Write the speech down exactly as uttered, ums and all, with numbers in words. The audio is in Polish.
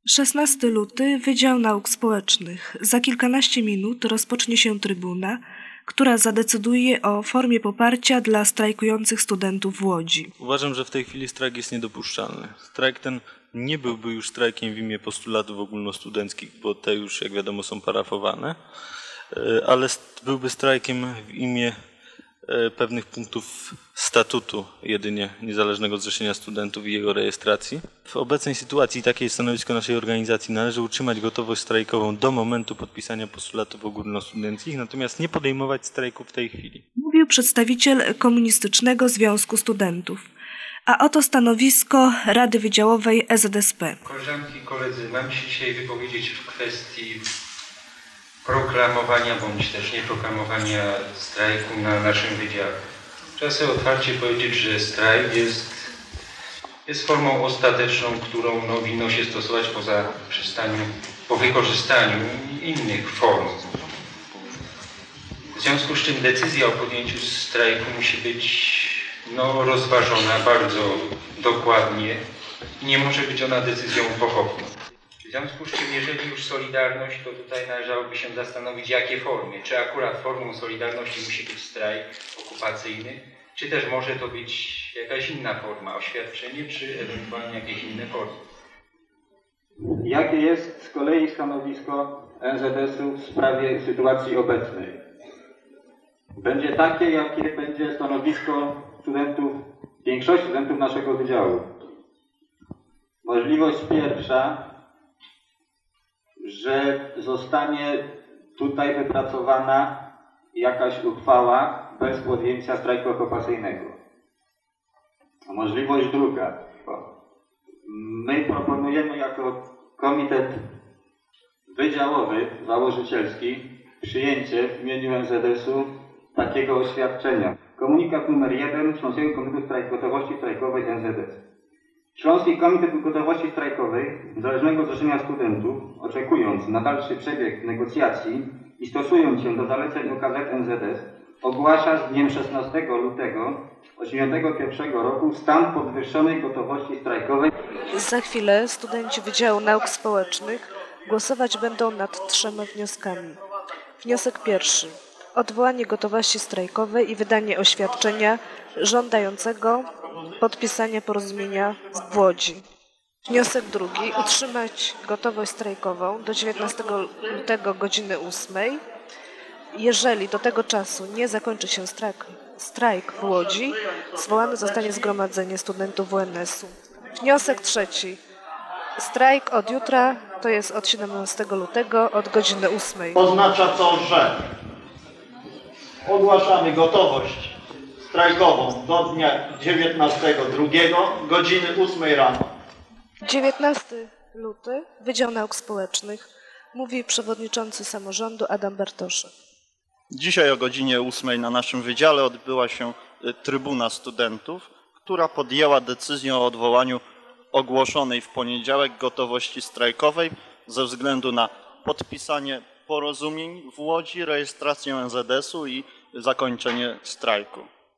szesnastego lutego Wydział Nauk Społecznych. Za kilkanaście minut rozpocznie się trybuna, która zadecyduje o formie poparcia dla strajkujących studentów w Łodzi. Uważam, że w tej chwili strajk jest niedopuszczalny. Strajk ten nie byłby już strajkiem w imię postulatów ogólnostudenckich, bo te już, jak wiadomo, są parafowane, ale byłby strajkiem w imię pewnych punktów statutu jedynie Niezależnego Zrzeszenia Studentów i jego rejestracji. W obecnej sytuacji takie jest stanowisko naszej organizacji. Należy utrzymać gotowość strajkową do momentu podpisania postulatów ogólnostudenckich, natomiast nie podejmować strajku w tej chwili. Mówił przedstawiciel Komunistycznego Związku Studentów. A oto stanowisko Rady Wydziałowej E Z S P. Koleżanki i koledzy, mam się dzisiaj wypowiedzieć w kwestii proklamowania bądź też nieproklamowania strajku na naszym wydziale. Trzeba sobie otwarcie powiedzieć, że strajk jest, jest formą ostateczną, którą no, winno się stosować poza po wykorzystaniu innych form. W związku z czym decyzja o podjęciu strajku musi być no, rozważona bardzo dokładnie i nie może być ona decyzją pochopną. W związku z czym, jeżeli już Solidarność, to tutaj należałoby się zastanowić, jakie formy. Czy akurat formą Solidarności musi być strajk okupacyjny, czy też może to być jakaś inna forma, oświadczenie, czy ewentualnie jakieś inne formy. Jakie jest z kolei stanowisko N Z S-u w sprawie sytuacji obecnej? Będzie takie, jakie będzie stanowisko studentów, większości studentów naszego wydziału. Możliwość pierwsza, że zostanie tutaj wypracowana jakaś uchwała bez podjęcia strajku okupacyjnego. Możliwość druga. My proponujemy jako komitet wydziałowy, założycielski, przyjęcie w imieniu N Z S-u takiego oświadczenia. Komunikat numer jeden Śląskiego Komitetu Strajk Gotowości Strajkowej N Z S. Śląski Komitet Gotowości Strajkowej Niezależnego Zrzeszenia Studentów, oczekując na dalszy przebieg negocjacji i stosując się do zaleceń O K Z N Z S, ogłasza z dniem szesnastego lutego tysiąc dziewięćset osiemdziesiątego pierwszego roku stan podwyższonej gotowości strajkowej. Za chwilę studenci Wydziału Nauk Społecznych głosować będą nad trzema wnioskami. Wniosek pierwszy. Odwołanie gotowości strajkowej i wydanie oświadczenia żądającego podpisania porozumienia w Łodzi. Wniosek drugi. Utrzymać gotowość strajkową do dziewiętnastego lutego godziny ósmej. Jeżeli do tego czasu nie zakończy się strajk, strajk w Łodzi, zwołane zostanie zgromadzenie studentów W N S-u. Wniosek trzeci. Strajk od jutra, to jest od siedemnastego lutego, od godziny ósmej. Oznacza to, że ogłaszamy gotowość strajkową do dnia dziewiętnastego drugiego godziny ósmej rano. dziewiętnastego lutego Wydział Nauk Społecznych, mówi przewodniczący samorządu Adam Bartoszek. Dzisiaj o godzinie ósmej na naszym wydziale odbyła się trybuna studentów, która podjęła decyzję o odwołaniu ogłoszonej w poniedziałek gotowości strajkowej ze względu na podpisanie porozumień w Łodzi, rejestrację N Z S-u i zakończenie strajku.